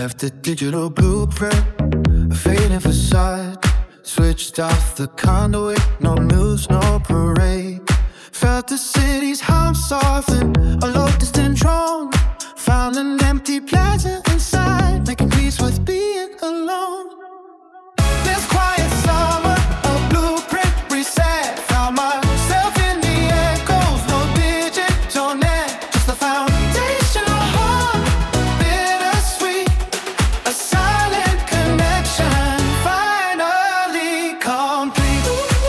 Left a digital blueprint, a fading facade. Switched off the conduit, no news, no parade. Felt the city's hum soften, a low distant drone. Found an empty plaza inside, making peace with being alone. This quiet summer, a blueprint reset. Found myself in the echoes, no digital net, just the foundational hum, bittersweet, a silent connection, finally complete.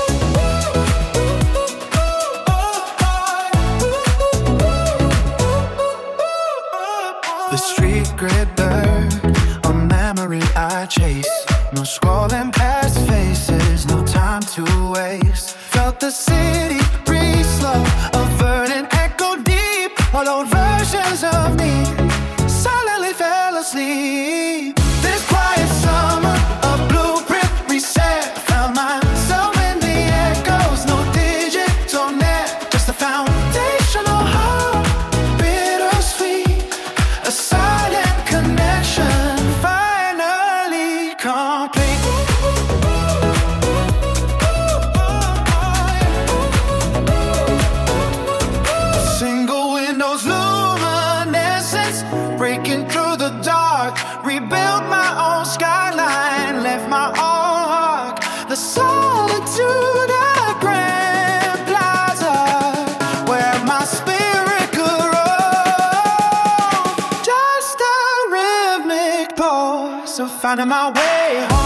The street grid blurred, a memory I chase. No scrolling past faces, no time to waste. Felt the city breathe slow, a verdant echo deep. All old versions of me silently fell asleep. This quiet summer, a blueprint reset. Found myself in the echoes, no digital net, just a foundational hum, bittersweet, a silent connection, finally complete. Single windows, luminescence, breaking through the dark. Rebuilt my own skyline, left my own heart. The solitude at Grand Plaza, where my spirit could roam. Just a rhythmic pulse of finding my way home.